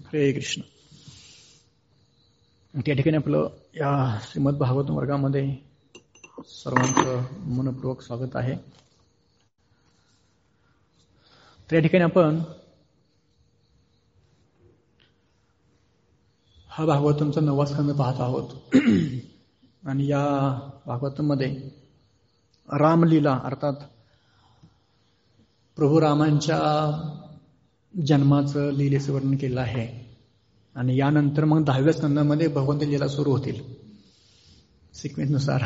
हरे कृष्ण. त्या ठिकाणी आपलं या श्रीमद भागवत वर्गामध्ये सर्वांचं मनपूर्वक स्वागत आहे. त्या ठिकाणी आपण हा भागवतमचा 9वा स्कंद पाहत आहोत. आणि या भागवतमध्ये रामलीला अर्थात प्रभू रामांच्या जन्माचं लीलेचं वर्णन केलं आहे. आणि यानंतर मग 10व्या स्कंदामध्ये भगवंत लीला सुरू होतील सिक्वेन्सनुसार.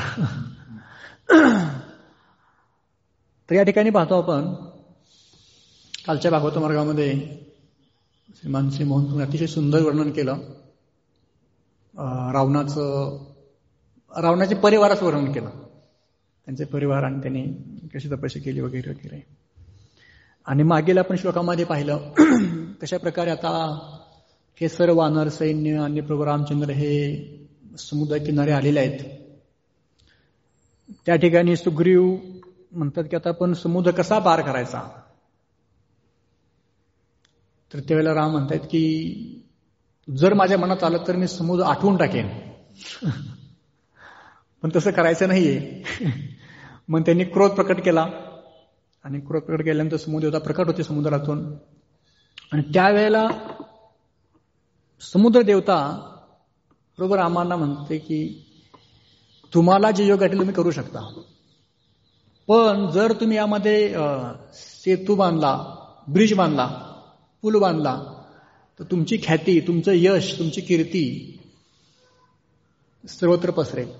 तर या ठिकाणी पाहतो आपण कालच्या भागवत मार्गामध्ये श्रीमान श्री मोहन अतिशय सुंदर वर्णन केलं. रावणाचे परिवाराचं वर्णन केलं, त्यांचे परिवार आणि त्यांनी कशी तपस्या केली वगैरे वगैरे. आणि मागील आपण श्लोकामध्ये पाहिलं कशा प्रकारे आता हे सर्व वानर सैन्य आणि प्रभू रामचंद्र हे समुद्र किनारे आलेले आहेत. त्या ठिकाणी सुग्रीव म्हणतात की आता आपण समुद्र कसा पार करायचा. तर त्यावेळेला राम म्हणतात की जर माझ्या मनात आलं तर मी समुद्र आठवून टाकेन, पण तसं करायचं नाहीये. मग त्यांनी क्रोध प्रकट केला आणि क्रोध प्रकट केल्यानंतर समुद्र प्रकट होते समुद्रातून. आणि त्यावेळेला समुद्र देवता प्रभू रामांना म्हणते की तुम्हाला जे योग्य वाटेल तुम्ही करू शकता, पण जर तुम्ही यामध्ये सेतू बांधला, ब्रिज बांधला, पूल बांधला तर तुमची ख्याती, तुमचं यश, तुमची कीर्ती सर्वत्र पसरेल.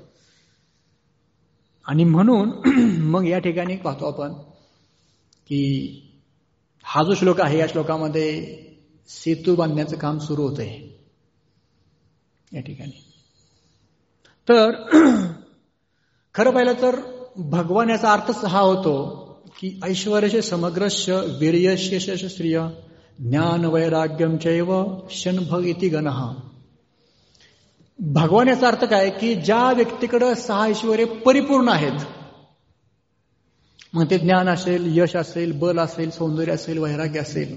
आणि म्हणून मग या ठिकाणी पाहतो आपण की हा जो श्लोक आहे या श्लोकामध्ये सेतू बांधण्याचं काम सुरू होत आहे या ठिकाणी. तर खरं पाहिलं तर भगवान याचा अर्थच हा होतो की ऐश्वर्यचे समग्रस्य वीर्यस्य श्रिय ज्ञान वैराग्यम चैव शनभग इति गणः. भगवान याचा अर्थ काय की ज्या व्यक्तीकडे 6 ऐश्वर्य परिपूर्ण आहेत, मग ते ज्ञान असेल, यश असेल, बल असेल, सौंदर्य असेल, वैराग्य असेल,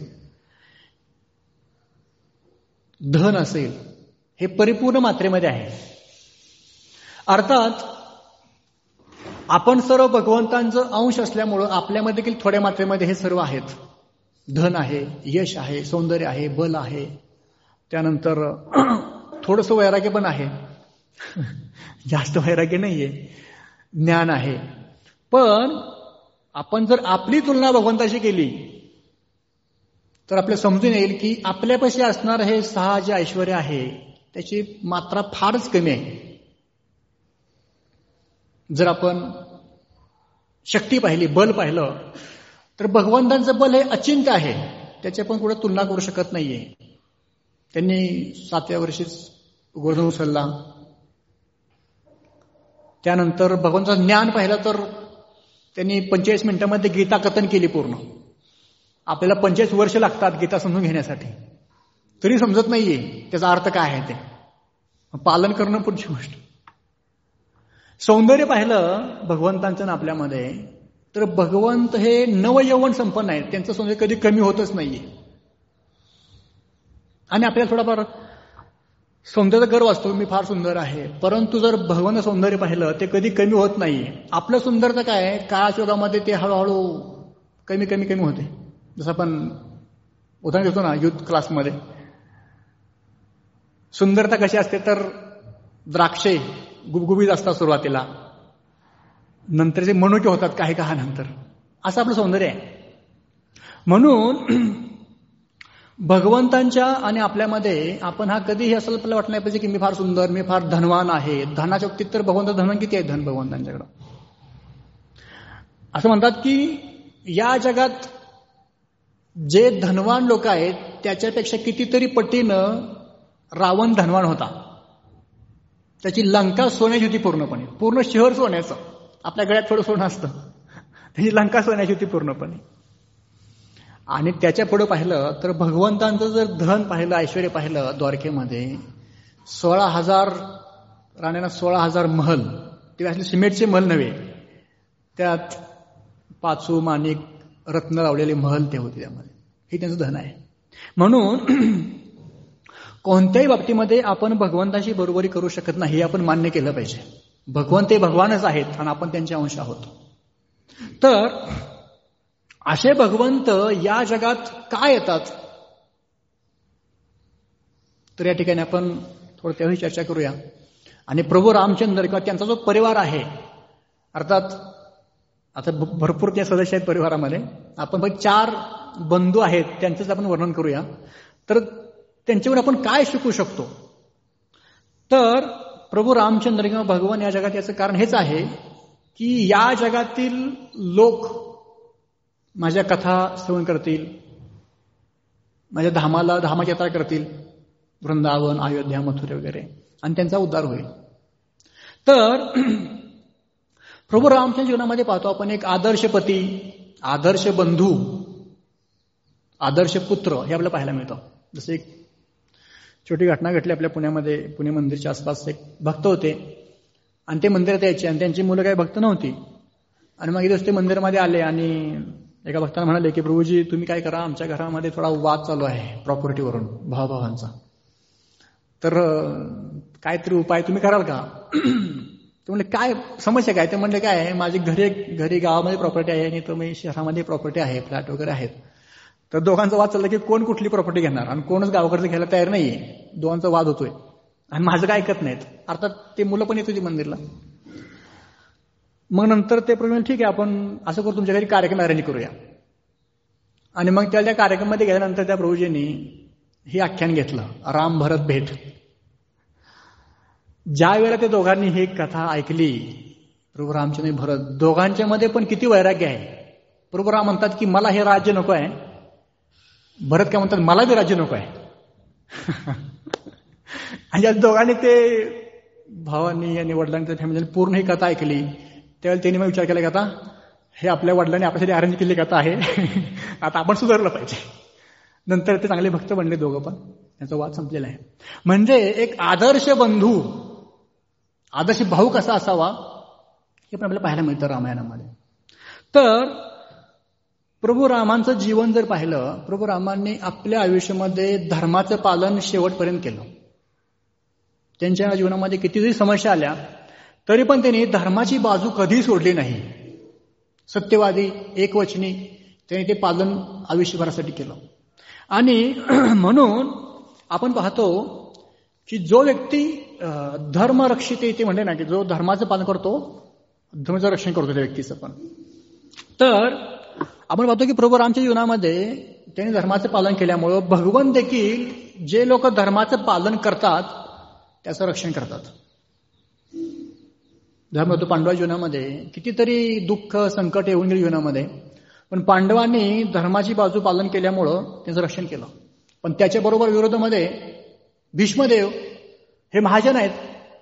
धन असेल, हे परिपूर्ण मात्रेमध्ये आहे. अर्थात आपण सर्व भगवंतांचं अंश असल्यामुळं आपल्यामध्ये देखील थोड्या मात्रेमध्ये हे सर्व आहेत. धन आहे, यश आहे, सौंदर्य आहे, बल आहे, त्यानंतर थोडंसं वैराग्य पण आहे, जास्त वैराग्य नाहीये, ज्ञान आहे. पण आपण जर आपली तुलना भगवंताशी केली तर आपल्याला समजून येईल की आपल्यापाशी असणार हे 6 जे ऐश्वर्य आहे त्याची मात्रा फारच कमी आहे. जर आपण शक्ती पाहिली, बल पाहिलं तर भगवंतांचं बल हे अचिंत्य आहे, त्याची आपण कुठे तुलना करू शकत नाहीये. त्यांनी 7व्या वर्षीच गोवर्धन उचलला. त्यानंतर भगवंताचं ज्ञान पाहिलं तर त्यांनी 45 मिनिटांमध्ये गीता कथन केली पूर्ण. आपल्याला 45 वर्ष लागतात गीता समजून घेण्यासाठी, तरी समजत नाहीये त्याचा अर्थ काय आहे ते पालन करणं पुढची गोष्ट. सौंदर्य पाहिलं भगवंतांचं ना आपल्यामध्ये तर भगवंत हे नवयौवन संपन्न आहेत, त्यांचं सौंदर्य कधी कमी होतच नाहीये. आणि आपल्याला थोडाफार सौंदर्याचा गर्व असतो, मी फार सुंदर आहे, परंतु जर भगवंत सौंदर्य पाहिलं ते कधी कमी होत नाहीये. आपलं सुंदरता काय आहे, काळाशोगामध्ये ते हळूहळू कमी कमी कमी होते. जसं आपण उदाहरण घेतो ना युथ क्लासमध्ये, सुंदरता कशी असते तर द्राक्षे गुबगुबीत असतात सुरुवातीला, नंतर जे मनुके होतात काही काळानंतर. असं आपलं सौंदर्य आहे. म्हणून भगवंतांच्या आणि आपल्यामध्ये आपण हा कधीही असं आपल्याला वाटलं नाही पाहिजे की मी फार सुंदर, मी फार धनवान आहे. धनाच्या बाबतीत तर भगवंत धनवान किती आहे, धन भगवंतांच्याकडं. असं म्हणतात की या जगात जे धनवान लोक आहेत त्याच्यापेक्षा कितीतरी पटीनं रावण धनवान होता. त्याची लंका सोन्याची होती पूर्णपणे, पूर्ण शहर सोन्याचं. आपल्या गळ्यात थोडं सोनं असतं, त्याची लंका सोन्याची होती पूर्णपणे. आणि त्याच्या पुढे पाहिलं तर भगवंतांचं जर धन पाहिलं, ऐश्वर्य पाहिलं, द्वारकेमध्ये 16,000 राण्यांना 16,000 महल, ते असले सिमेंटचे महल नव्हे, त्यात पाचू माणिक रत्न लावलेले महल ते होते त्यामध्ये. हे त्यांचं धन आहे. म्हणून कोणत्याही बाबतीमध्ये आपण भगवंताशी बरोबरी करू शकत नाही हे आपण मान्य केलं पाहिजे. भगवंत ते भगवानच आहेत आणि आपण त्यांचे अंश आहोत. तर असे भगवंत या जगात का येतात, तर या ठिकाणी आपण थोडं त्याही चर्चा करूया. आणि प्रभू रामचंद्र किंवा त्यांचा जो परिवार आहे, अर्थात आता भरपूर त्या सदस्य आहेत परिवारामध्ये, आपण फक्त 4 बंधू आहेत त्यांचंच आपण वर्णन करूया. तर त्यांच्यावर आपण काय शिकू शकतो, तर प्रभू रामचंद्र किंवा भगवान या जगात याचं कारण हेच आहे की या जगातील लोक माझ्या कथा श्रवण करतील, माझ्या धामाची यात्रा करतील, वृंदावन, अयोध्या, मथुरा वगैरे, आणि त्यांचा उद्धार होईल. तर प्रभू रामचंद्र जीवनामध्ये पाहतो आपण एक आदर्श पती, आदर्श बंधू, आदर्श पुत्र हे आपल्याला पाहायला मिळतं. जसे एक छोटी घटना घडली आपल्या पुण्यामध्ये. पुणे मंदिरच्या आसपास एक भक्त होते आणि ते मंदिरात यायचे आणि त्यांची मुलं काही भक्त नव्हती. आणि मग दिवस ते मंदिरामध्ये आले आणि एका भक्ताला म्हणाले की प्रभूजी तुम्ही काय करा, आमच्या घरामध्ये थोडा वाद चालू आहे प्रॉपर्टीवरून, भावाभावांचा, तर काहीतरी उपाय तुम्ही कराल का? ते म्हणले काय समस्या काय? ते म्हणले काय आहे, माझी घरी गावामध्ये प्रॉपर्टी आहे आणि तुम्ही शहरामध्ये प्रॉपर्टी आहे, फ्लॅट वगैरे आहेत. तर दोघांचा वाद चालला की कोण कुठली प्रॉपर्टी घेणार आणि कोणच गावाकडचं घ्यायला तयार नाहीये. दोघांचा वाद होतोय आणि माझं काय ऐकत नाहीत. अर्थात ते मुलं पण येत होती मंदिरला. मग नंतर ते प्रवीण ठीक आहे आपण असं करू, तुमच्या घरी कार्यक्रम अरेंज करूया. आणि मग त्या कार्यक्रमामध्ये गेल्यानंतर त्या प्रभूजींनी हे आख्यान घेतलं, राम भरत भेट. ज्या वेळेला ते दोघांनी ही कथा ऐकली, प्रभू रामचंद्र भरत, दोघांच्या मध्ये पण किती वैराग्य आहे. प्रभू राम म्हणतात की मला हे राज्य नको आहे, भरत काय म्हणतात मला बी राज्य नको आहे. आणि या दोघांनी ते भावांनी आणि वडिलांनी त्या फॅमिलीने पूर्ण ही कथा ऐकली. त्यावेळेला त्यांनी मग विचार केला की आता हे आपल्या वडिलांनी आपल्यासाठी अरेंज केली कथा आहे, आता आपण सुधारलं पाहिजे. नंतर ते चांगले भक्त बनले दोघं पण, त्यांचा वाद संपलेला आहे. म्हणजे एक आदर्श बंधू, आदर्श भाऊ कसा असावा हे पण आपल्याला पाहायला मिळतं रामायणामध्ये. तर प्रभू रामांचं जीवन जर पाहिलं, प्रभू रामांनी आपल्या आयुष्यामध्ये धर्माचं पालन शेवटपर्यंत केलं. त्यांच्या जीवनामध्ये कितीतरी समस्या आल्या तरी पण त्यांनी धर्माची बाजू कधी सोडली नाही. सत्यवादी, एकवचनी त्यांनी ते पालन आयुष्यभरासाठी केलं. आणि म्हणून आपण पाहतो की जो व्यक्ती धर्मरक्षित ते म्हणले ना, की जो धर्माचं पालन करतो, धर्माचं रक्षण करतो त्या व्यक्तीचं पण. तर आपण पाहतो की प्रभू रामच्या जीवनामध्ये त्यांनी धर्माचं पालन केल्यामुळं भगवान देखील जे लोक धर्माचं पालन करतात त्याचं रक्षण करतात. धर्म तो पांडवा जीवनामध्ये कितीतरी दुःख संकट येऊन गेली जीवनामध्ये, पण पांडवांनी धर्माची बाजू पालन केल्यामुळं त्यांचं रक्षण केलं. पण त्याच्याबरोबर विरोधामध्ये भीष्मदेव हे महाजन आहेत.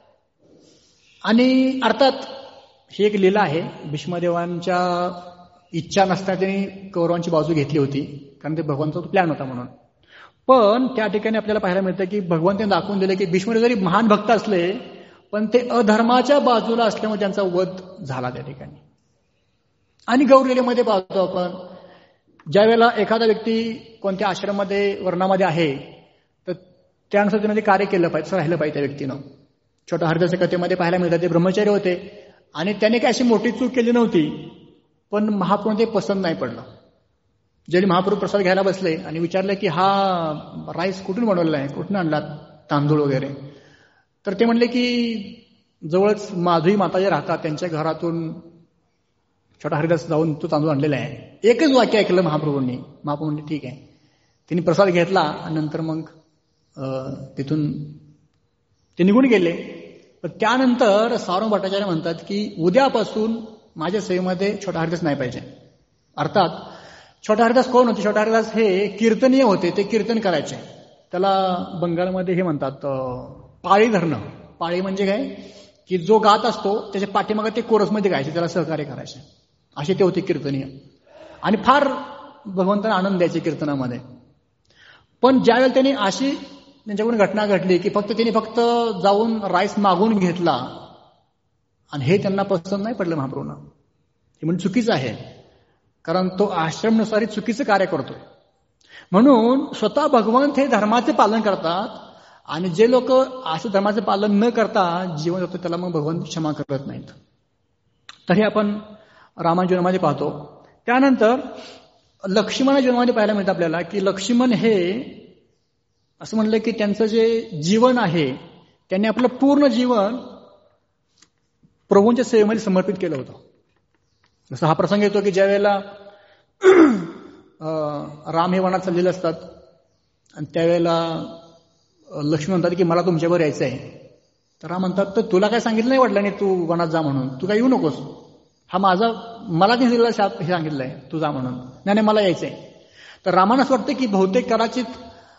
आणि अर्थात ही एक लीला आहे, भीष्मदेवांच्या इच्छा नसता त्यांनी कौरवांची बाजू घेतली होती, कारण ते भगवानचा प्लॅन होता म्हणून. पण त्या ठिकाणी आपल्याला पाहायला मिळतं की भगवंतांनी दाखवून दिले की भीष्मदेव जरी महान भक्त असले पण ते अधर्माच्या बाजूला असल्यामुळे त्यांचा वध झाला त्या ठिकाणी. आणि गौरलीलेमध्ये पाहतो आपण, ज्या वेळेला एखादा व्यक्ती कोणत्या आश्रमामध्ये वर्णामध्ये आहे तर त्यानुसार त्याने ते कार्य केलं पाहिजे, राहिलं पाहिजे त्या व्यक्तीनं. छोट्या हरिदासच्या कथेमध्ये पाहायला मिळतात ते ब्रह्मचारी होते आणि त्याने काही अशी मोठी चूक केली नव्हती, पण महाप्रभूंना ते पसंत नाही पडलं. ज्यावेळी महाप्रभू प्रसाद घ्यायला बसले आणि विचारलं की हा राईस कुठून बनवलेला आहे, कुठून आणलात तांदूळ वगैरे, तर ते म्हणले की जवळच माधवी माता जे राहतात त्यांच्या घरातून छोटा हरिदास जाऊन तो तांदूळ आणलेला आहे. एकच वाक्य ऐकलं महाप्रभूंनी. महाप्रभू म्हणले ठीक आहे. त्यांनी प्रसाद घेतला आणि नंतर मग तिथून ते निघून गेले. पण त्यानंतर सारंग भट्टाचार्य म्हणतात की उद्यापासून माझ्या सेवेमध्ये छोटा हरिदास नाही पाहिजे. अर्थात छोटा हरिदास कोण होते? छोटा हरिदास हे कीर्तनीय होते, ते कीर्तन करायचे. त्याला बंगालमध्ये हे म्हणतात पाळी धरणं. पाळी म्हणजे काय की जो गात असतो त्याच्या पाठीमागे ते कोरसमध्ये गायचे, त्याला सहकार्य करायचे, असे ते होते कीर्तनीय. आणि फार भगवंतांना आनंद द्यायचे कीर्तनामध्ये. पण ज्यावेळेला त्यांनी अशी त्यांच्याकडून घटना घडली की त्यांनी फक्त जाऊन राईस मागून घेतला आणि हे त्यांना पसंत नाही पडलं महाप्रभूंना. हे म्हणजे चुकीचं आहे, कारण तो आश्रमनुसार चुकीचं कार्य करतोय. म्हणून स्वतः भगवंत हे धर्माचे पालन करतात आणि जे लोक असं धर्माचं पालन न करता जीवन जगतो त्याला मग भगवान क्षमा करत नाहीत. तर हे आपण रामाच्या जीवनामध्ये पाहतो. त्यानंतर लक्ष्मणाच्या जीवनामध्ये पाहायला मिळतं आपल्याला की लक्ष्मण हे असं म्हणलं की त्यांचं जे जीवन आहे त्यांनी आपलं पूर्ण जीवन प्रभूंच्या सेवेमध्ये समर्पित केलं होतं. जसं हा प्रसंग येतो की ज्या वेळेला राम हे वनात चाललेले असतात आणि त्यावेळेला लक्ष्मण म्हणतात की मला तुमच्यावर यायचं आहे. तर राम म्हणतात तर तुला काय सांगितलं नाही वडिलांनी तू वनात जा म्हणून, तू काय येऊ नकोस, हा मला नाही दिलेला शाप हे सांगितलंय तू जा म्हणून, नाही मला यायचंय. तर रामानं असं वाटतं की बहुतेक कदाचित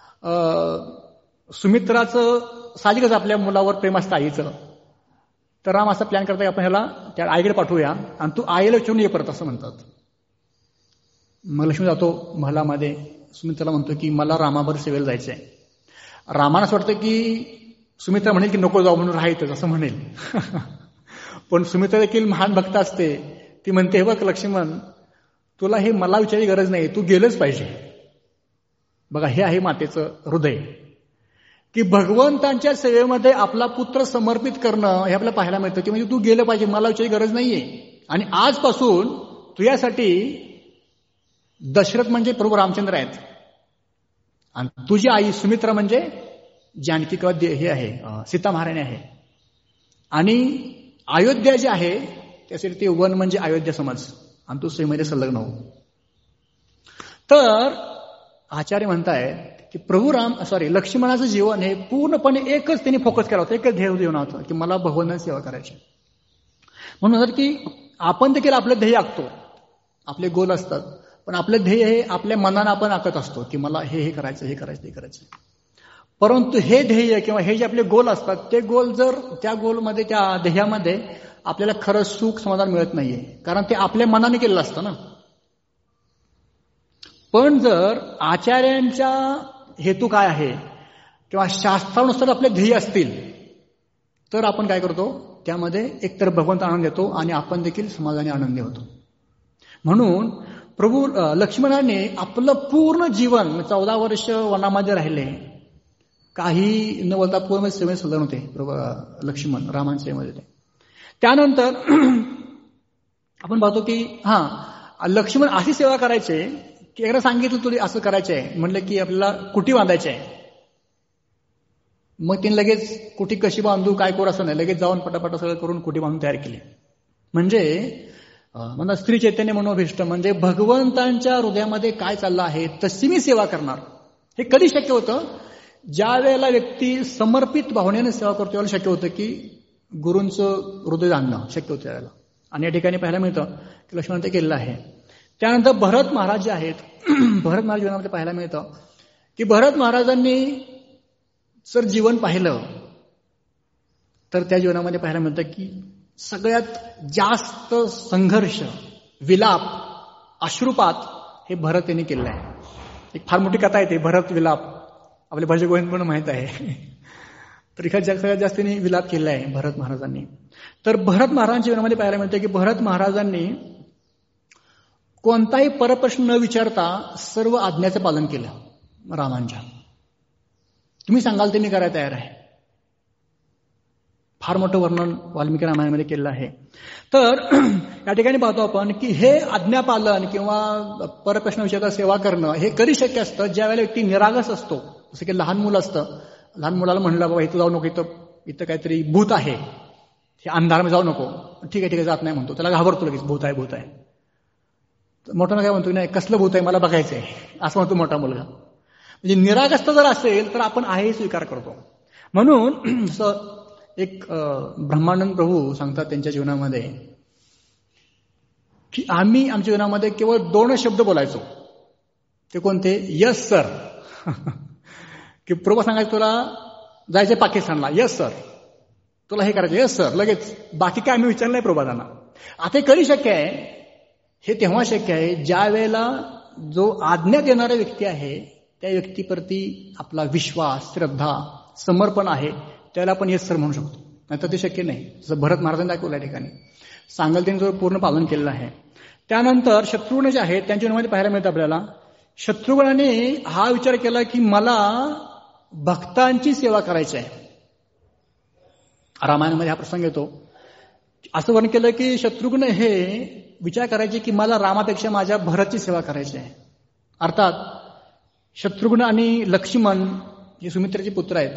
सुमित्राचं साहजिकच आपल्या मुलावर प्रेम असतं आईचं. तर राम असा प्लॅन करतात की आपण ह्याला त्या आईकडे पाठवूया आणि तू आईला विचारून ये परत असं म्हणतात. मग लक्ष्मण जातो महलामध्ये, सुमित्राला म्हणतो की मला रामाबरोबर सेवेला जायचंय. रामानं असं वाटतं की सुमित्रा म्हणेल की नको जाऊ म्हणून राहायचं असं म्हणेल. पण सुमित्रा देखील महान भक्त असते. ती म्हणते हे बघ लक्ष्मण, तुला हे मला विचारायची गरज नाही, तू गेलंच पाहिजे. बघा हे आहे मातेचं हृदय की भगवंतांच्या सेवेमध्ये आपला पुत्र समर्पित करणं हे आपल्याला पाहायला मिळतं की म्हणजे तू गेलं पाहिजे, मला विचारायची गरज नाहीये. आणि आजपासून तुझ्यासाठी दशरथ म्हणजे प्रभू रामचंद्र आहेत आणि तुझी आई सुमित्रा म्हणजे जानकी किंवा हे आहे सीता महाराणी आहे. आणि अयोध्या जे आहे त्यासाठी ते वन म्हणजे अयोध्या समज आणि तू सेवेमध्ये संलग्न हो. तर आचार्य म्हणतायत की लक्ष्मणाचं जीवन हे पूर्णपणे एकच त्यांनी फोकस केला होता, एकच ध्येय जीवन होतं की मला भगवंताची सेवा करायची. म्हणून म्हणतात की आपण देखील आपलं ध्येय आखतो, आपले गोल असतात, पण आपलं ध्येय हे आपल्या मनानं आपण आखत असतो की मला हे करायचं, हे करायचं, हे करायचं. परंतु हे ध्येय किंवा हे जे आपले गोल असतात ते गोल जर त्या गोलमध्ये त्या ध्येयामध्ये आपल्याला खरं सुख समाधान मिळत नाहीये, कारण ते आपल्या मनाने केलेलं असतं ना. पण जर आचार्यांच्या हेतू काय आहे किंवा शास्त्रानुसार आपले ध्येय असतील तर आपण काय करतो, त्यामध्ये एकतर भगवंत आनंद देतो आणि आपण देखील समाधानी आनंदी होतो. म्हणून प्रभू लक्ष्मणाने आपलं पूर्ण जीवन 14 वर्ष वनामध्ये राहिले, काही न बोलता पूर्ण सेवेत संलग्न होते लक्ष्मण रामांच्या सेवेमध्ये. त्यानंतर आपण पाहतो की लक्ष्मण अशी सेवा करायचे की एकदा सांगितलं तुला असं करायचं आहे, म्हणलं की आपल्याला कुटी बांधायची आहे, मग तिने लगेच कुटी कशी बांधू काय करू असं नाही, लगेच जाऊन पटापट सगळं करून कुटी बांधून तयार केली. म्हणजे स्त्री चैतन्य मनोभिष्ट म्हणजे भगवंतांच्या हृदयामध्ये काय चाललं आहे तशी मी सेवा करणार. हे कधी शक्य होतं, ज्या वेळेला व्यक्ती समर्पित भावनेने सेवा करतो त्यावेळेला शक्य होतं की गुरूंचं हृदय जाणणं शक्य होतं त्यावेळेला. आणि या ठिकाणी पाहायला मिळतं की लक्ष्मण ते केलेलं आहे. त्यानंतर भरत महाराज जे आहेत, भरत महाराज जीवनामध्ये पाहायला मिळतं की भरत महाराजांनी जर जीवन पाहिलं तर त्या जीवनामध्ये पाहायला मिळतं की सगळ्यात जास्त संघर्ष, विलाप, अश्रुपात हे भरत यांनी केलेलं आहे. एक फार मोठी कथा आहे ते भरत विलाप, आपले भजन गोविंद पण माहित आहे. तर एखाद्या सगळ्यात जास्त त्यांनी विलाप केलेला आहे भरत महाराजांनी. तर भरत महाराजांच्या जीवनामध्ये पाहायला मिळतं की भरत महाराजांनी कोणताही परप्रश्न न विचारता सर्व आज्ञाचं पालन केलं रामांच्या. तुम्ही सांगाल ते मी करायला तयार आहे. फार मोठं वर्णन वाल्मिकी रामायणामध्ये केलेलं आहे. तर या ठिकाणी पाहतो आपण की हे आज्ञापालन किंवा परप्रश्न विचारता सेवा करणं हे कधी शक्य असतं, ज्या वेळेला व्यक्ती निरागस असतो. जसं की लहान मुलं असतं, लहान मुलाला म्हणलं बाबा इथं जाऊ नको, इथं काहीतरी भूत आहे, हे अंधारामध्ये जाऊ नको, ठीक आहे जात नाही म्हणतो, त्याला घाबरतो लगेच भूत आहे. मोठा काय म्हणतो, नाही कसलं भूत आहे मला बघायचंय असं म्हणतो मोठा मुलगा. म्हणजे निरागसता जर असेल तर आपण आहे स्वीकार करतो. म्हणून एक ब्रह्मानंद प्रभू सांगतात त्यांच्या जीवनामध्ये की आम्ही आमच्या जीवनामध्ये केवळ 2 शब्द बोलायचो. ते कोणते? Yes sir. की प्रभू सांगायचं तुला जायचंय पाकिस्तानला, यस सर. तुला हे करायचं, यस सर, लगेच. बाकी काय आम्ही विचारलं नाही प्रभूदांना. आता हे कधी शक्य आहे? हे तेव्हा शक्य आहे ज्या वेळेला जो आज्ञा देणारा व्यक्ती आहे त्या व्यक्तीप्रती आपला विश्वास, श्रद्धा, समर्पण आहे, त्याला आपण येस सर म्हणू शकतो. नाहीतर ते शक्य नाही. जसं भरत महाराजांनी दाखवलं या ठिकाणी सांगाल त्यांनी जो पूर्ण पालन केलेलं आहे. त्यानंतर शत्रुघ्न जे आहेत त्यांच्या जीवनामध्ये पाहायला मिळतं आपल्याला, शत्रुघ्नाने हा विचार केला की मला भक्तांची सेवा करायची आहे. रामायणामध्ये हा प्रसंग येतो. असं वर्णन केलं की शत्रुघ्न हे विचार करायचे की मला रामापेक्षा माझ्या भरतची सेवा करायची आहे. अर्थात शत्रुघ्न आणि लक्ष्मण हे सुमित्रेचे पुत्र आहेत.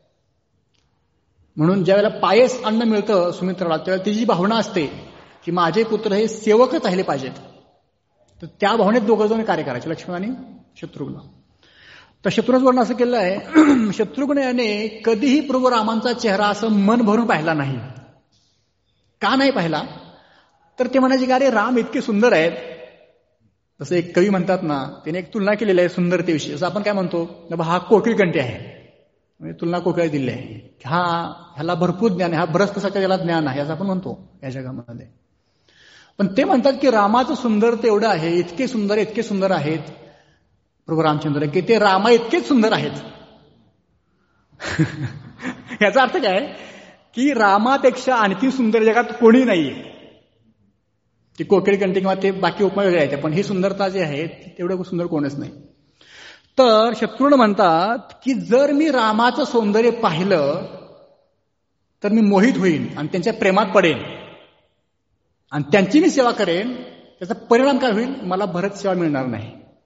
म्हणून ज्या वेळेला पायस अन्न मिळतं सुमित्राला, त्यावेळेला तिची भावना असते की माझे पुत्र हे सेवकच राहिले पाहिजेत. तर त्या भावनेत दोघं जण कार्य करायचे, लक्ष्मण आणि शत्रुघ्न. तर शत्रुघ्न वर्णन असं केलं आहे, शत्रुघ्न याने कधीही प्रभू रामांचा चेहरा असं मन भरून पाहिला नाही. का नाही पाहिला? तर ते म्हणायचे की अरे राम इतके सुंदर आहेत. जसं एक कवी म्हणतात ना, त्याने एक तुलना केलेली आहे सुंदरतेविषयी. असं आपण काय म्हणतो, हा कोकिळकंठी आहे, म्हणजे तुलना कोकिळा दिली आहे, ह्याला भरपूर ज्ञान आहे, हा बरंच कसा त्याला ज्ञान आहे असं आपण म्हणतो या जगामध्ये. पण ते म्हणतात की रामाचं सुंदर एवढं आहे, इतके सुंदर आहेत प्रभू रामचंद्र की ते रामा इतकेच सुंदर आहेत. याचा अर्थ काय की रामापेक्षा आणखी सुंदर जगात कोणी नाहीये. ती कोकिळकंठी किंवा ते बाकी उपमा वेगळे आहेत, पण ही सुंदरता जी आहे तेवढं सुंदर कोणच नाही. तर शत्रुघ्न म्हणतात की जर मी रामाचं सौंदर्य पाहिलं तर मी मोहित होईन आणि त्यांच्या प्रेमात पडेन आणि त्यांची मी सेवा करेन. त्याचा परिणाम काय होईल, मला भरत सेवा मिळणार नाही.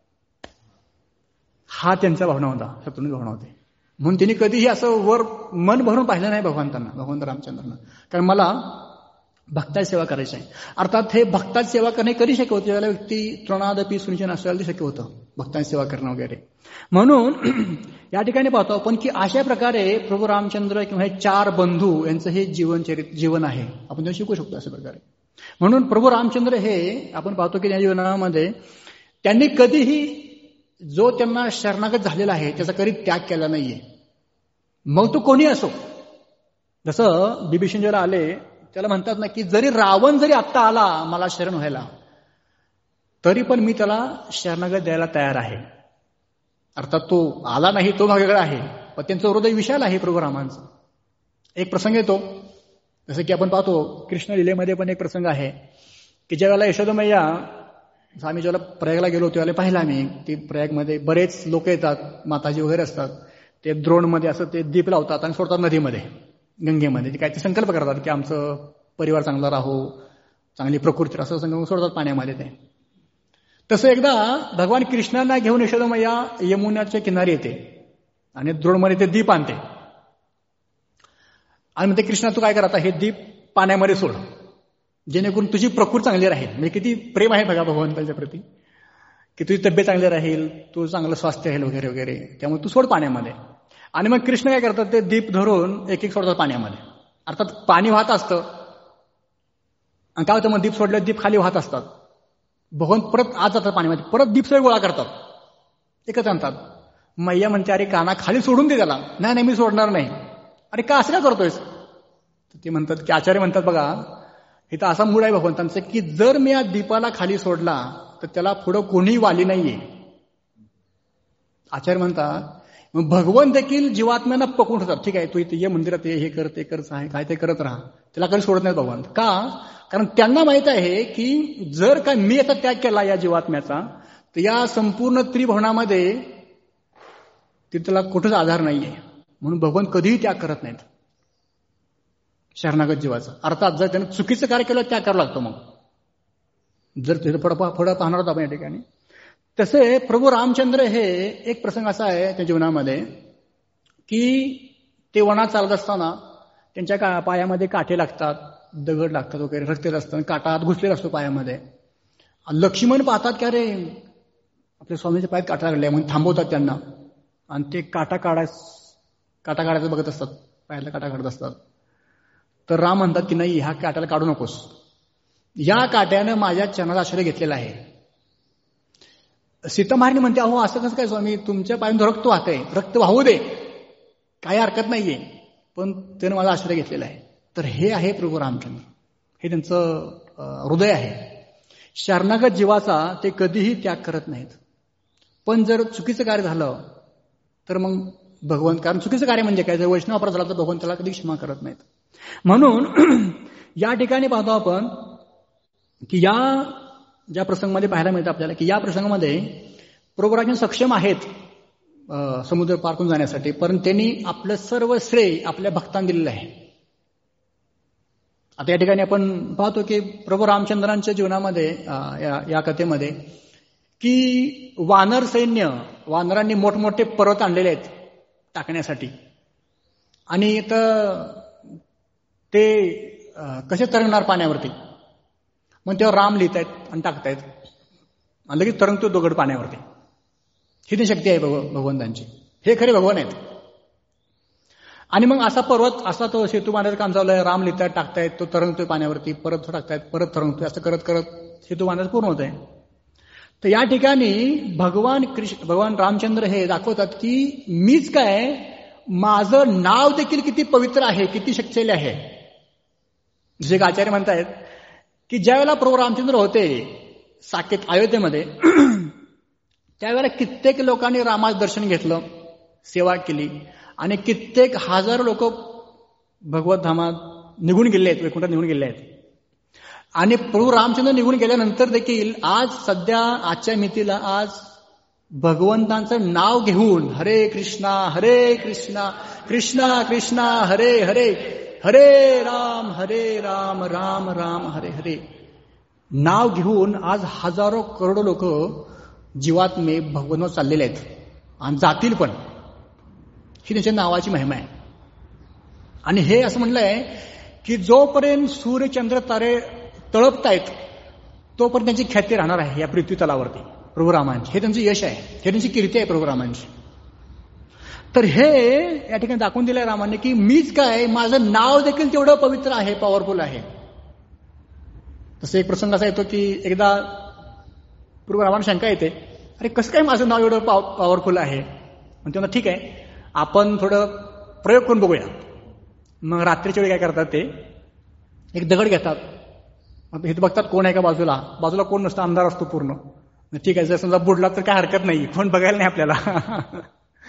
हा त्यांचा भावना होता, शत्रुघ्न भावना होती. म्हणून त्यांनी कधीही असं वर मन भरून पाहिलं नाही भगवंत रामचंद्रांना. कारण मला भक्ताची सेवा करायची आहे. अर्थात हे भक्ताची सेवा करणे कधी शक्य होते, ज्यावेळेला व्यक्ती तृणादपी सुनिचन असायला शक्य होतं भक्तांची सेवा करणं वगैरे. म्हणून या ठिकाणी पाहतो आपण की अशा प्रकारे प्रभू रामचंद्र किंवा हे 4 बंधू यांचं हे जीवन आहे. आपण ते शिकू शकतो अशा प्रकारे. म्हणून प्रभू रामचंद्र हे आपण पाहतो की या जीवनामध्ये त्यांनी कधीही जो त्यांना शरणागत झालेला आहे त्याचा कधी त्याग केला नाहीये, मग तो कोणी असो. जसं बिभीषण जेव्हा आले त्याला म्हणतात ना की जरी रावण जरी आत्ता आला मला शरण व्हायला तरी पण मी त्याला शरणागत द्यायला तयार आहे. अर्थात तो आला नाही तो वेगळा आहे, पण त्यांचं हृदय विशाल आहे प्रभू रामांचं. एक प्रसंग येतो, जसं की आपण पाहतो कृष्ण लीलेमध्ये पण एक प्रसंग आहे की ज्या वेळेला यशोदामय्या, आम्ही ज्याला प्रयागला गेलो त्यावेळेला पाहिला आम्ही, ती प्रयागमध्ये बरेच लोक येतात, माताजी वगैरे असतात, ते द्रोणमध्ये असं ते दीप लावतात आणि सोडतात नदीमध्ये, गंगेमध्ये. ते काय ते संकल्प करतात की आमचं परिवार चांगला राहो, चांगली प्रकृती, असं संकल्प सोडतात पाण्यामध्ये ते. तसं एकदा भगवान कृष्णांना घेऊन यशोदामय्या यमुनाच्या किनारी येते आणि द्रोणमध्ये ते दीप आणते आणि म्हणते कृष्णा तू काय कर आता हे दीप पाण्यामध्ये सोड, जेणेकरून तुझी प्रकृती चांगली राहील. म्हणजे किती प्रेम आहे बघा भगवंताच्या प्रती, की तुझी तब्येत चांगली राहील, तू चांगलं स्वास्थ्य राहील वगैरे वगैरे, त्यामुळे तू सोड पाण्यामध्ये. आणि मग कृष्ण काय करतात, ते दीप धरून एक सोडतात पाण्यामध्ये. अर्थात पाणी वाहत असतं आणि काय होतं, मग दीप सोडले दीप खाली वाहत असतात. भगवंत परत आत जातात पाण्यामध्ये, परत दीप सगळे गोळा करतात, एकच आणतात. मैया म्हणते अरे काना खाली सोडून दे त्याला. नाही मी सोडणार नाही. अरे का असं का करतोयस? ते म्हणतात की आचार्य म्हणतात बघा इथं असा मूड आहे भगवंतांचा की जर मी या दीपाला खाली सोडला तर त्याला पुढं कोणीही वाली नाहीये. आचार्य म्हणतात मग भगवंत देखील जीवात्म्यांना पकडून ठेवतात. ठीक आहे तू इथे ये मंदिरात ये, हे कर ते कर, काय ते करत राहा, त्याला कधी सोडत नाही भगवंत. का? कारण त्यांना माहित आहे की जर काय मी याचा त्याग केला या जीवात्म्याचा तर या संपूर्ण त्रिभुवनामध्ये त्याला कुठंच आधार नाहीये. म्हणून भगवंत कधीही त्याग करत नाहीत शरणागत जीवाचा. अर्थात जर त्यानं चुकीचं कार्य केलं त्याग करावं लागतं. मग जर त्याचं पुढं पाहणार होतं आपण या ठिकाणी. तसे प्रभू रामचंद्र हे एक प्रसंग असा आहे त्या जीवनामध्ये की ते वनात चालत असताना त्यांच्या पायामध्ये काठे लागतात, दगड लागतात वगैरे, रस्ते असतात, काटा आत घुसलेला असतो पायामध्ये. लक्ष्मण पाहतात की अरे आपल्या स्वामीच्या पायात काटा लागले, म्हणून थांबवतात त्यांना आणि ते काटा काढायचं बघत असतात, पायाला काटा काढत असतात. तर राम म्हणतात की नाही ह्या काट्याला काढू नकोस, या काट्यानं माझ्या चरणाचा आश्रय घेतलेला आहे. सीता महाराणी म्हणते अहो असं कसं काय स्वामी, तुमच्या पायातून रक्त वाहतंय, रक्त वाहू दे, काही हरकत नाहीये, पण त्यानं माझा आश्रय घेतलेला आहे. तर हे आहे प्रभू रामचंद्र, हे त्यांचं हृदय आहे. शरणागत जीवाचा ते कधीही त्याग करत नाहीत. पण जर चुकीचं कार्य झालं तर मग भगवंत, कारण चुकीचं कार्य म्हणजे काय, जर वैष्णव अपराध झाला तर भगवंत त्याला कधी क्षमा करत नाहीत. म्हणून या ठिकाणी पाहतो आपण की या ज्या प्रसंगामध्ये पाहायला मिळतं आपल्याला की या प्रसंगामध्ये प्रभू रामचंद्र सक्षम आहेत समुद्र पार करून जाण्यासाठी, परंतु त्यांनी आपलं सर्व श्रेय आपल्या भक्तांना दिलेलं आहे. आता या ठिकाणी आपण पाहतो की प्रभू रामचंद्रांच्या जीवनामध्ये या कथेमध्ये की वानर सैन्य, वानरांनी मोठमोठे पर्वत आणलेले आहेत टाकण्यासाठी, आणि ते कसे तरंगणार पाण्यावरती. मग तेव्हा राम लिहित आहेत आणि टाकतायत आणि लगेच तरंगतो दगड पाण्यावरती. ही ती शक्ती आहे भगवंतांची. हे खरे भगवान आहेत. आणि मग असा पर्वत, असा तो सेतू बांधायचं काम चालू आहे. राम लिहितायत, टाकतायत, तो तरंगतोय पाण्यावरती, परत टाकतायत, परत तरंगतोय, असं करत करत सेतू बांधायचं पूर्ण होत आहे. तर या ठिकाणी भगवान रामचंद्र हे दाखवतात की मीच काय, माझं नाव देखील किती पवित्र आहे, किती शक्तिशाली आहे. जसे एक आचार्य म्हणतायत की ज्यावेळेला प्रभू रामचंद्र होते साकेत अयोध्येमध्ये, त्यावेळेला कित्येक लोकांनी रामाचं दर्शन घेतलं, सेवा केली, आणि कित्येक हजार लोक भगवत धामात निघून गेले आहेत, वैकुंठात निघून गेले आहेत. आणि प्रभू रामचंद्र निघून गेल्यानंतर देखील आज सध्या आजच्या मितीला आज भगवंतांचं नाव घेऊन हरे कृष्णा कृष्णा कृष्णा हरे हरे, हरे राम राम राम हरे हरे नाव घेऊन आज हजारो करोडो लोक जीवात्मे भगवंतावर चाललेले आहेत आणि जातील पण. ही त्यांच्या नावाची महिमा आहे. आणि हे असं म्हटलंय की जोपर्यंत सूर्य चंद्र तारे तळपतायत तोपर्यंत त्यांची ख्याती राहणार आहे या पृथ्वी तलावरती प्रभू रामांची. हे त्यांचं यश आहे, हे त्यांची कीर्ती आहे प्रभू रामांची. तर हे या ठिकाणी दाखवून दिलंय रामाने की मीच काय, माझं नाव देखील तेवढं पवित्र आहे, पॉवरफुल आहे. तसं एक प्रसंग असा येतो की एकदा प्रभू रामांना शंका येते, अरे कसं काय माझं नाव एवढं पॉवरफुल आहे. मग तेव्हा ठीक आहे, आपण थोडं प्रयोग करून बघूया. मग रात्रीच्या वेळी काय करतात, ते एक दगड घेतात, हे बघतात कोण आहे का बाजूला कोण नसतं, अंधार असतो पूर्ण. ठीक आहे, जर समजा बुडला तर काय हरकत नाही, कोण बघायला नाही आपल्याला.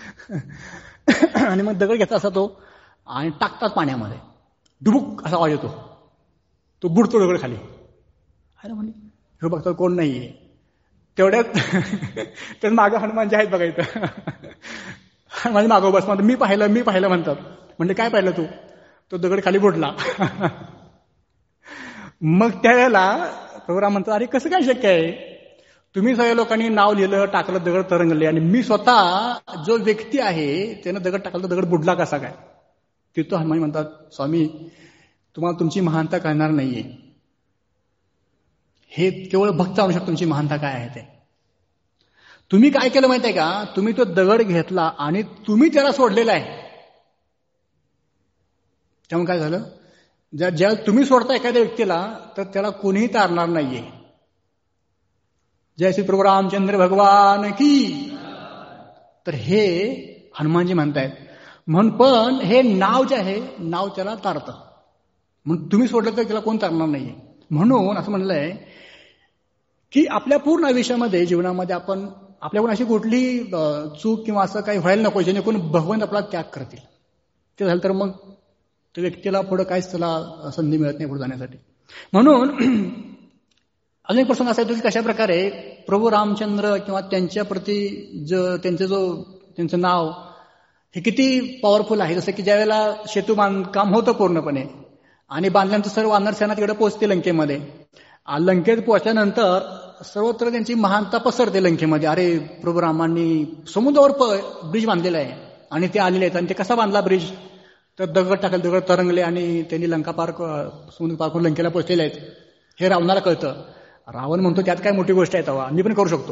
आणि मग दगड घेतला असा तो आणि टाकतात पाण्यामध्ये, डुबुक असा आवाज येतो, तो बुडतो दगड खाली. अरे म्हणजे हे बघतात कोण नाहीये. तेवढ्यात तर मागं हनुमान जे आहेत बघायचं, माझ्या मागं बस म्हणतात, मी पाहिलं म्हणतात. म्हणजे काय पाहिलं तू, तो दगड खाली बुडला. मग त्यावेळेला प्रभू राम म्हणतात, अरे कसं काय शक्य आहे, तुम्ही सगळ्या लोकांनी नाव लिहिलं, टाकलं, दगड तरंगले, आणि मी स्वतः जो व्यक्ती आहे त्यानं दगड टाकलं तर दगड बुडला कसा काय. तिथं हनुमान म्हणतात, स्वामी तुम्हाला तुमची महानता कळणार नाहीये, हे केवळ भक्त आणू शकतो तुमची महानता काय आहे ते. तुम्ही काय केलं माहिती आहे का, तुम्ही तो दगड घेतला आणि तुम्ही त्याला सोडलेला आहे. त्यामुळे काय झालं, ज्या तुम्ही सोडता एखाद्या व्यक्तीला तर त्याला कोणीही तारणार नाहीये. जय श्री प्रभू रामचंद्र भगवान की. तर हे हनुमानजी म्हणतायत. म्हणून पण हे नाव जे आहे, नाव त्याला तारतं. म्हणून तुम्ही सोडलं तर त्याला कोण तारणार नाहीये. म्हणून असं म्हणलंय की आपल्या पूर्ण आयुष्यामध्ये, जीवनामध्ये आपण आपल्याकडून अशी कुठली चूक किंवा असं काही व्हायला नको जेणेकरून भगवंत आपला त्याग करतील. ते झालं तर मग त्या व्यक्तीला पुढं काहीच त्याला संधी मिळत नाही पुढे जाण्यासाठी. म्हणून अजून एक प्रसंग असा येतो की कशा प्रकारे प्रभू रामचंद्र किंवा त्यांच्या प्रती त्यांचं नाव हे किती पॉवरफुल आहे. जसं की ज्यावेळेला सेतू बांधकाम होतं पूर्णपणे आणि बांधल्यानंतर सर्व वानर सेना तिकडे पोहोचते लंकेमध्ये. लंकेत पोहोचल्यानंतर सर्वत्र त्यांची महानता पसरते लंकेमध्ये. अरे प्रभू रामांनी समुद्रावर ब्रिज बांधलेला आहे आणि ते आलेले आहेत. आणि ते कसा बांधला ब्रिज, तर दगड टाकले, दगड तरंगले आणि त्यांनी लंका समुद्र पार करून लंकेला पोहोचलेले आहेत. हे रावणाला कळतं. रावण म्हणतो त्यात काय मोठी गोष्ट आहे, तेव्हा मी पण करू शकतो.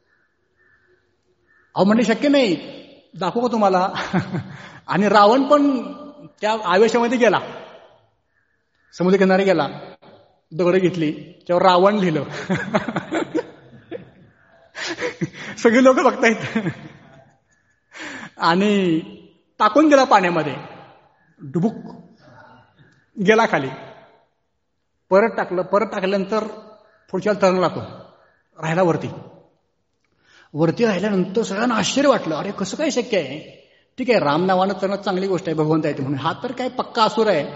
अहो म्हणजे शक्य नाही, दाखवू का तुम्हाला. आणि रावण पण त्या आवेशामध्ये गेला, समुद्र किनारी गेला, दगड घेतली, त्यावर रावण लिहिलं. सगळे लोक बघतायत. आणि टाकून गेला पाण्यामध्ये, डुबुक गेला खाली. परत टाकल्यानंतर पुढच्या तरंगला तो, राहिला वरती राहिल्यानंतर सगळ्यांना आश्चर्य वाटलं. अरे कसं काय शक्य आहे. ठीक आहे, राम नावानं तरणं चांगली गोष्ट आहे, भगवंत आहे म्हणून. हा तर काय पक्का असुर आहे.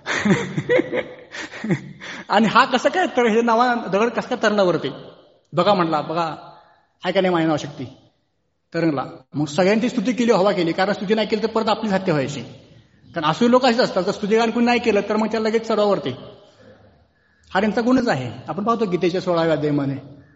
आणि हा कसं काय तर हे नावा दगड कसं काय तरला वरती. बघा म्हटला, बघा हाय का नाही माझ्या नावशक्ती. तरंगला. मग सगळ्यांनी स्तुती केली, हवा केली, कारण स्तुती नाही केली तर परत आपलीच हत्या व्हायची. कारण असे लोक असेच असतात, तर स्तुतिगान कोणी नाही केलं तर मग त्याला लगेच चढवावरते. हा त्यांचा गुणच आहे. आपण पाहतो गीतेच्या 16व्या अध्यायामध्ये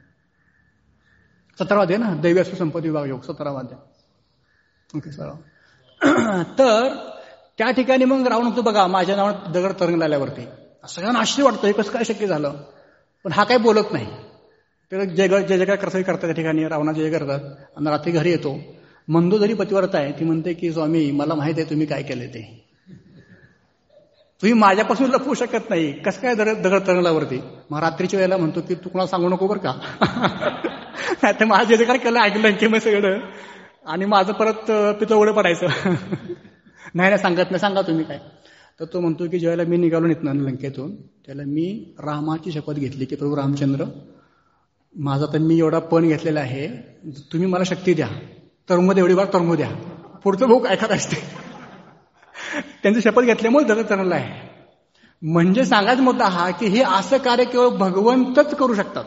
17वा अध्याय ना, दैव्य संपत्ती विभाग योग 17वा अध्याय. Okay sir. तर त्या ठिकाणी मग रावण म्हणतो बघा माझ्या नावात दगड तरंगला आल्यावरती सगळ्यांना आश्चर्य वाटतं, हे कसं काय शक्य झालं. पण हा काही बोलत नाही. तर जे काय कर्तव्य करतात त्या ठिकाणी रावणाचे जे करतात. आणि रात्री घरी येतो. मंदोदरी पतिव्रता आहे, ती म्हणते की स्वामी मला माहित आहे तुम्ही काय केले ते, तुम्ही माझ्यापासून लपवू शकत नाही, कसं काय दगड तरंगल्यावरती. मग रात्रीच्या वेळेला म्हणतो की तू कुणाला सांगू नको बरं का, नाही तर माझे जे काय केलं ऐकलं की मग सगळं आणि माझं परत पितोवडं पडायचं. नाही सांगत नाही, सांगा तुम्ही काय. तर तो म्हणतो की ज्यावेळेला मी निघालो इथनं लंकेतून त्याला मी रामाची शपथ घेतली की प्रभू रामचंद्र माझा तर मी एवढा पण घेतलेला आहे, तुम्ही मला शक्ती द्या, तरंगू एवढी वार तरंगू द्या, पुढचं भाऊ काय करायचं ते. त्यांची शपथ घेतल्यामुळे दगड तरंगला आहे. म्हणजे सांगायचा मुद्दा हा की हे असं कार्य केवळ भगवंतच करू शकतात.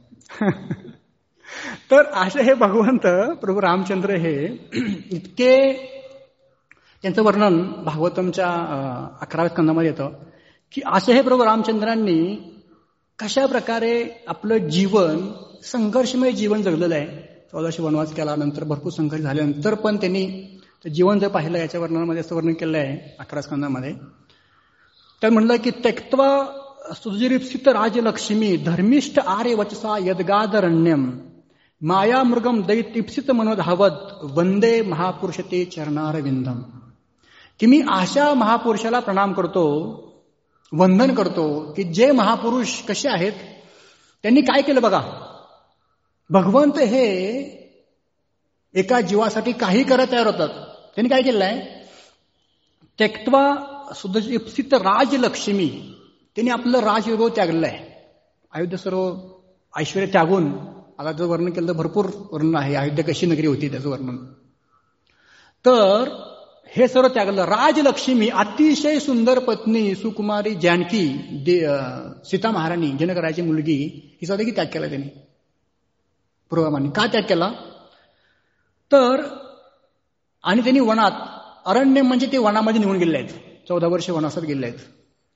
तर असे हे भगवंत प्रभू रामचंद्र हे इतके, त्यांचं वर्णन भागवतमच्या 11व्या स्कंदामध्ये येतं की असे हे प्रभू रामचंद्रांनी कशा प्रकारे आपलं जीवन संघर्षमय जीवन जगलेलं आहे. 1400 वनवास केला, नंतर भरपूर संघर्ष झाल्यानंतर पण त्यांनी जीवन जर पाहिलं याच्या वर्णनामध्ये असं वर्णन केलं आहे 11 स्कंदामध्ये. तर म्हणलं की त्यक्त्वा सुजरीप्सित राजलक्ष्मी धर्मिष्ठ आर्य वचसा यद्गादरण्यम मायामृगम दैत्यप्सित मनोधावत वंदे महापुरुषते चरणारविंदम. की मी अशा महापुरुषाला प्रणाम करतो, वंदन करतो की जे महापुरुष कसे आहेत, त्यांनी काय केलं बघा. भगवंत हे एका जीवासाठी काही करत तयार होतात. त्यांनी काय केलं आहे, त्यक्त्वा सुदीप्सित राजलक्ष्मी, त्यांनी आपलं राजवैभव त्यागलं आहे. अयोध्या सर्व ऐश्वर्य त्यागून, आता जर वर्णन केलं तर भरपूर वर्णन आहे, अयोध्या कशी नगरी होती त्याचं वर्णन. तर हे सर्व त्यागलं. राजलक्ष्मी अतिशय सुंदर पत्नी सुकुमारी जानकी सीता महाराणी जनकराची मुलगी, हिचा देखील त्याग केला त्यांनी पूर्वमानी. का त्याग केला तर, आणि त्यांनी वनात, अरण्य म्हणजे ते वनामध्ये निघून गेले आहेत, 14 वर्ष वनासात गेले आहेत.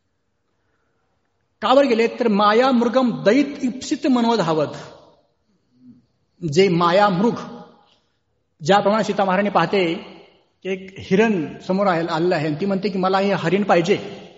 का बरं गेलेत तर मायामृगम दैत इप्सित मनोधावत, जे मायामृग ज्याप्रमाणे सीता महाराणी पाहते एक हिरण समोर आलेलं आहे, ती म्हणते की मला हे हरिण पाहिजे.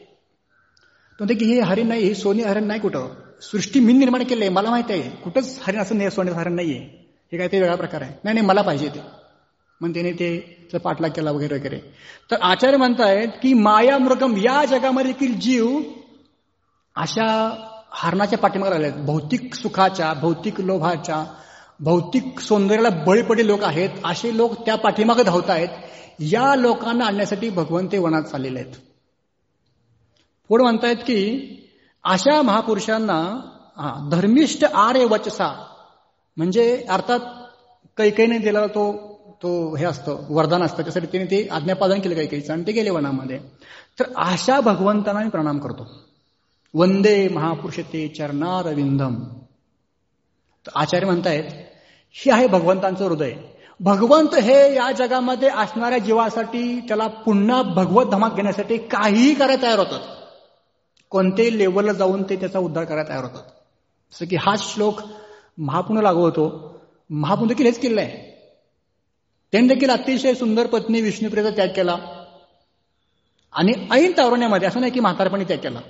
म्हणते की हे हरिण नाही, हे सोने हरिण नाही, कुठं सृष्टी मी निर्माण केलंय, मला माहिती आहे कुठंच हरिण असं नाही, सोने हरिण नाहीये, हे काय ते वेगळा प्रकार आहे. नाही मला पाहिजे ते. मग त्याने ते पाठलाग केला वगैरे वगैरे. तर आचार्य म्हणतायत की मायामृगम, या जगामध्ये देखील जीव अशा हरणाच्या पाठीमागे लागले आहेत. भौतिक सुखाच्या, भौतिक लोभाच्या, भौतिक सौंदर्याला बळी पडलेले लोक आहेत. असे लोक त्या पाठीमागे धावत आहेत. या लोकांना आणण्यासाठी भगवंत वनात चाललेले आहेत. पुढे म्हणतायत की अशा महापुरुषांना धर्मिष्ठ आर्य वचसा, म्हणजे अर्थात कैकेयीने दिला तो हे असतं, वरदान असतं, त्यासाठी त्याने ते आज्ञापालन केलं कैकेयीचं आणि ते गेले वनामध्ये. तर अशा भगवंतांना मी प्रणाम करतो. वंदे महापुरुषते चरणारविंदम. तर आचार्य म्हणतायत हे आहे भगवंतांचं हृदय. भगवंत हे या जगामध्ये असणाऱ्या जीवासाठी, त्याला पुन्हा भगवत धामात घेण्यासाठी काहीही करायला तयार होतात. कोणत्याही लेवलला जाऊन ते त्याचा उद्धार करायला तयार होतात. जसं की हा श्लोक महापुरुष लागू होतो. महापुरुष देखील हेच केलं आहे. त्यांनी देखील अतिशय सुंदर पत्नी विष्णुप्रियेचा त्याग केला आणि ऐन तारुण्यामध्ये, असं नाही की म्हातारपणी त्याग केला,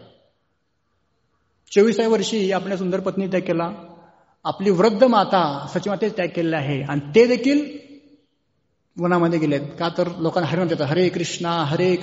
24व्या वर्षी आपल्या सुंदर पत्नी त्याग केला, आपली वृद्ध माता सचीमातेचा त्याग केलेला आहे. आणि ते देखील वनामध्ये गेलेत. का तर लोकांना हरिनाम देतात, हरे कृष्णा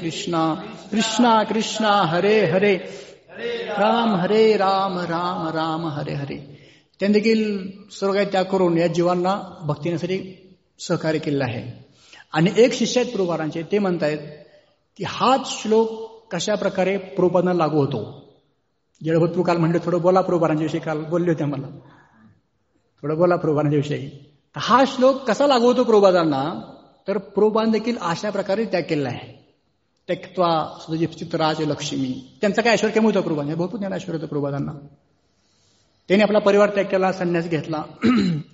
कृष्णा कृष्णा हरे हरे, राम हरे राम राम राम हरे हरे. त्यांनी देखील सर्व काही त्याग करून या जीवांना भक्तीसाठी सहकार्य केलेलं आहे. आणि एक शिष्य आहेत प्रभुपादांचे, ते म्हणतायत की हाच श्लोक कशा प्रकारे प्रभुपादांना लागू होतो. जेवढं तू काल म्हणले थोडं बोला प्रभुपादांच्या विषयी, काल बोलले होते मला, थोडं बोला प्रभुपादांच्या विषयी. हा श्लोक कसा लागू होतो प्रभुपादांना, तर प्रभुपाद देखील अशा प्रकारे त्याग केलेला आहे. त्यक्त्वा सुदीप्सित राजलक्ष्मी. त्यांचा काय ऐश्वर्य कमी होतं प्रभुपादांना, भरपूर त्यांना ऐश्वर्य होतं प्रभुपादांना. त्यांनी आपला परिवार त्याग केला, संन्यास घेतला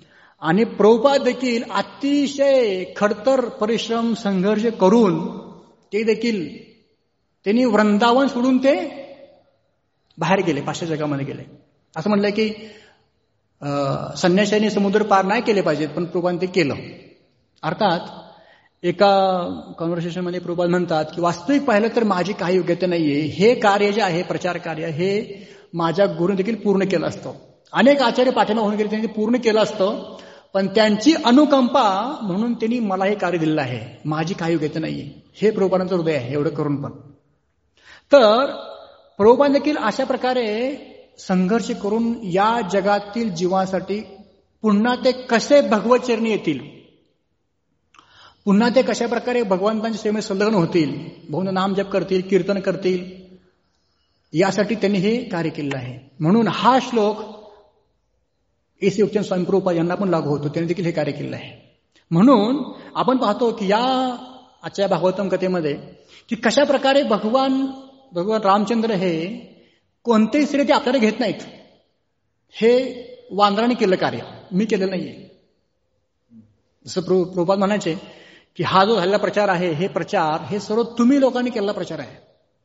आणि प्रभुपाद देखील अतिशय खडतर परिश्रम संघर्ष करून ते देखील त्यांनी वृंदावन सोडून ते बाहेर गेले, पाश्चात्य जगामध्ये गेले. असं म्हणलं की संन्याशांनी समुद्र पार नाही केले पाहिजेत, पण प्रभुपादांनी ते केलं. अर्थात एका कॉन्व्हर्सेशनमध्ये प्रभुपाद म्हणतात की वास्तविक पाहिलं तर माझी काही योग्यता नाहीये, हे कार्य जे आहे प्रचार कार्य हे माझ्या गुरुने देखील पूर्ण केलं असतं. अनेक आचार्य पाठिंबा होऊन गेले, त्यांनी ते पूर्ण केलं असतं, पण त्यांची अनुकंपा म्हणून त्यांनी मला हे कार्य दिलेलं आहे. माझी काही योग्यता नाहीये, हे प्रभुपादांचं हृदय आहे. एवढं करून पण तर प्रभुपाद देखील अशा प्रकारे संघर्ष करून या जगातील जीवासाठी पुन्हा ते कसे भगवत चरणी येतील, पुन्हा ते कशा प्रकारे भगवंतांच्या सेवेमध्ये संलग्न होतील, भगवंत नाम जप करतील, कीर्तन करतील, यासाठी त्यांनी हे कार्य केलेलं आहे. म्हणून हा श्लोक एसी उच्चन स्वामी प्रभुपाद यांना पण लागू होतो, त्यांनी देखील हे कार्य केलेलं आहे. म्हणून आपण पाहतो की या आजच्या भागवतम कथेमध्ये की कशा प्रकारे भगवान रामचंद्र हे कोणतेही श्रेय ते आपल्याला घेत नाहीत. हे वानराने केलं कार्य, मी केलेलं नाहीये. जसं प्रभुपाद म्हणायचे की हा जो झालेला प्रचार आहे, हे प्रचार हे सर्व तुम्ही लोकांनी केलेला प्रचार आहे.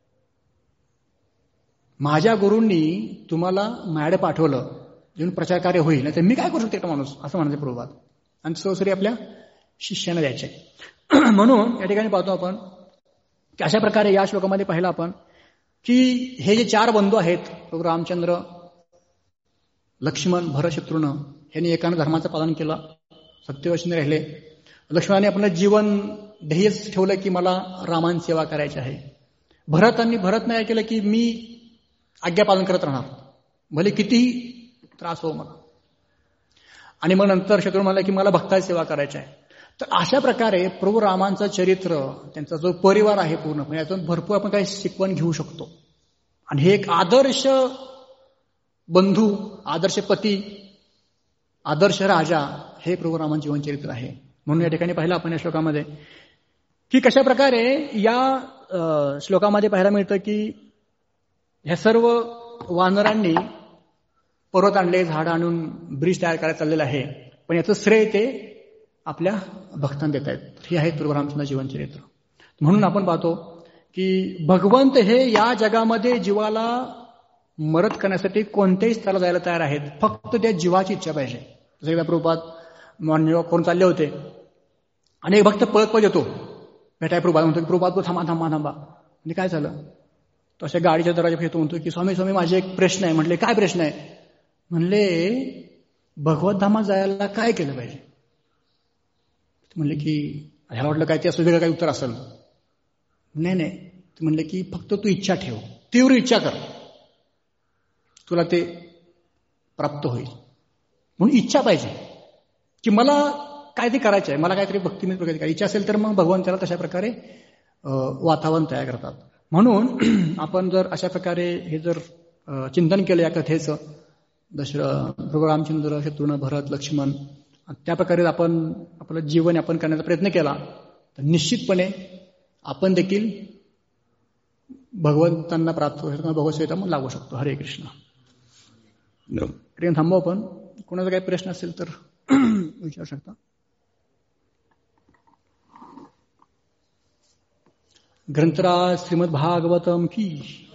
माझ्या गुरूंनी तुम्हाला माझ्याकडे पाठवलं जेव्हा प्रचार कार्य होईल, नाही तर मी काय करू शकते माणूस, असं म्हणायचे प्रभुपाद. आणि सहसरी आपल्या शिष्याने द्यायचे. म्हणून या ठिकाणी पाहतो आपण की अशा प्रकारे या श्लोकामध्ये पाहिलं आपण की हे जे 4 बंधू आहेत, प्रभू रामचंद्र, लक्ष्मण, भरत, शत्रुघ्न, यांनी एकानं धर्माचं पालन केलं, सत्यवचने राहिले. लक्ष्मणाने आपलं जीवन ध्येयच ठेवलं की मला रामांची सेवा करायची आहे. भरत नाही केलं की मी आज्ञापालन करत राहणार, भले कितीही त्रास हो मला. आणि मग नंतर शत्रुघ्न म्हणला की मला भक्ताची सेवा करायची आहे. तर अशा प्रकारे प्रभू रामांचं चरित्र, त्यांचा जो परिवार आहे पूर्ण, यातून भरपूर आपण काही शिकवण घेऊ शकतो. आणि हे एक आदर्श बंधू, आदर्श पती, आदर्श राजा हे प्रभू रामांचे जीवन चरित्र आहे. म्हणून या ठिकाणी पाहिलं आपण या श्लोकामध्ये की कशा प्रकारे या श्लोकामध्ये पाहायला मिळतं की ह्या सर्व वानरांनी पर्वत आणले, झाडं आणून ब्रिज तयार करायला चाललेलं आहे, पण याचं श्रेय ते आपल्या भक्तांना देत आहेत. हे आहे प्रभू रामचंद्र जीवन चरित्र. म्हणून आपण पाहतो की भगवंत हे या जगामध्ये जीवाला मदत करण्यासाठी कोणत्याही स्थळाला जायला तयार आहेत, फक्त त्या जीवाची इच्छा पाहिजे. जसं एकदा प्रभुपाद मॉर्निंग वॉक करून चालले होते आणि एक भक्त पळत येतो, भेटाय प्रभुपाद म्हणतो की प्रभुपाद थांबा थांबा थांबा. म्हणजे काय झालं, तो अशा गाडीच्या दरवाजा येतो, म्हणतो की स्वामी स्वामी माझे एक प्रश्न आहे. म्हटले काय प्रश्न आहे. म्हणले भगवत धामात जायला काय केलं पाहिजे. म्हणले की ह्याला वाटलं काय ते असं वेगळं काही उत्तर असेल. नाही, म्हणले की फक्त तू इच्छा ठेव, तीव्र इच्छा कर, तुला ते प्राप्त होईल. म्हणून इच्छा पाहिजे की मला काय ते करायचं आहे, मला काहीतरी भक्तिमय प्रगती करायची इच्छा असेल तर मग भगवान त्याला तशा प्रकारे वातावरण तयार करतात. म्हणून आपण जर अशा प्रकारे हे जर चिंतन केलं या कथेचं, प्रभू रामचंद्र, शत्रुघ्न, भरत, लक्ष्मण, त्या प्रकारे आपण आपलं जीवन यापन करण्याचा प्रयत्न केला तर निश्चितपणे आपण देखील भगवंतांना प्राप्त होऊ शकतो, भगवत सेवेला लागू शकतो. हरे कृष्ण. ट्रेन थांबव. आपण कोणाचा काही प्रश्न असेल तर विचारू शकता. ग्रंथराज श्रीमद भागवतम की